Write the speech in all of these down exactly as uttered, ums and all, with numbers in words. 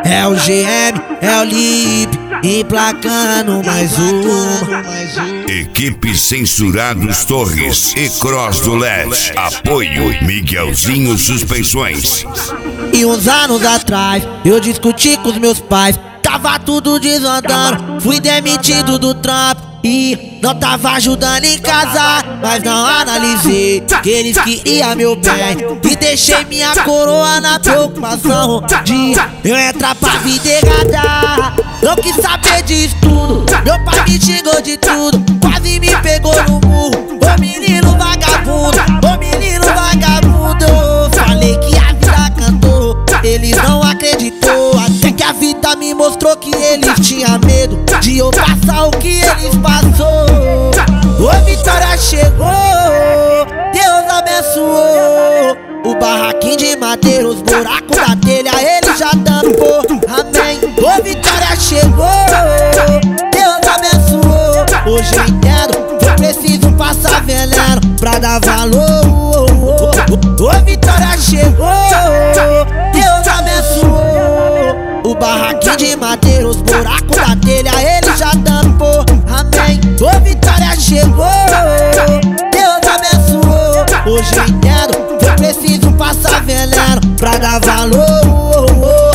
É o G M, é o Lip, emplacando mais uma. Equipe Censurados Torres e Cross do L E D. Apoio Miguelzinho Suspensões. E uns anos atrás eu discuti com os meus pais, tava tudo desandando, fui demitido do trampo e não tava ajudando em casa, mas não analisei que eles queriam meu bem e deixei minha coroa na preocupação de eu entrar pra vida errada. Não quis saber disso tudo, meu pai me xingou de tudo, quase me pegou no murro. Ô menino vagabundo, ô menino vagabundo, falei que a vida cantou, eles não acreditou, até que a vida me mostrou que eles tinham medo de eu passar o que eles passou. Ô vitória chegou, Deus abençoou. O barraquinho de madeira, os buracos da telha, ele já tampou, amém. Ô vitória chegou, Deus abençoou. Hoje eu entendo, eu preciso passar veneno pra dar valor. Ô vitória chegou, Deus abençoou. O barraquinho de madeira, os buracos da telha, ele já tampou, amém. Ô vitória chegou, Deus abençoou. Hoje eu entendo, eu preciso passar veneno pra dar valor.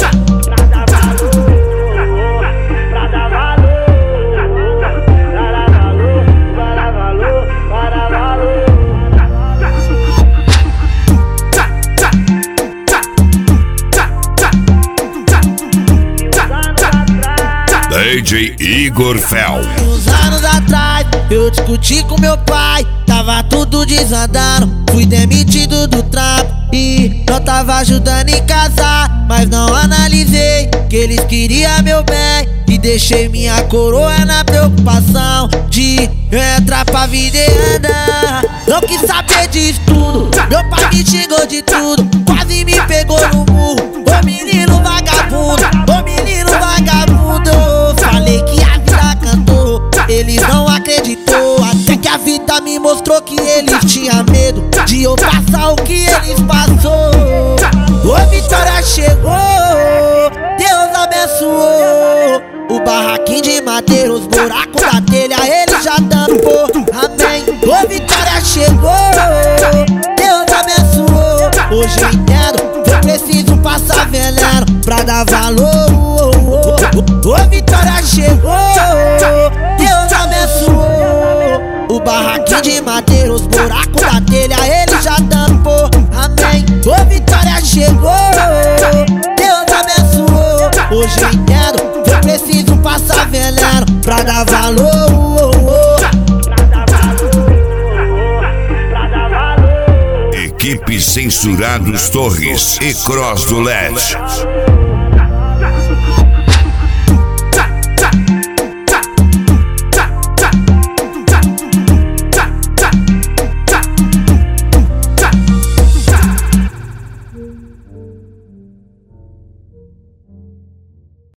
D J Igor Fel. Uns anos atrás eu discuti com meu pai, tava tudo desandando, fui demitido do trampo e não tava ajudando em casa, mas não analisei que eles queriam meu bem e deixei minha coroa na preocupação de eu entrar pra vida e andar. Não quis saber disso tudo, meu pai me xingou de tudo, quase me pegou no murro. Ô menino vagabundo, ô menino vagabundo, falei que a vida cantou, eles não acreditou, até que a vida me mostrou que eles tinham medo de eu passar o que eles passou. Ô vitória chegou, Deus abençoou. O barraquinho de madeira, os buracos da telha, ele já tampou, amém. Ô vitória chegou, Deus abençoou. Hoje eu entendo, eu preciso passar veneno pra dar valor. Ô vitória chegou, Deus abençoou. O barraquinho de madeira, os buracos da telha, ele já tampou, amém. Ô vitória chegou, Deus abençoou. Hoje eu entendo, eu preciso passar veneno pra dar valor. Equipe Censurados Torres e Cross do L E D.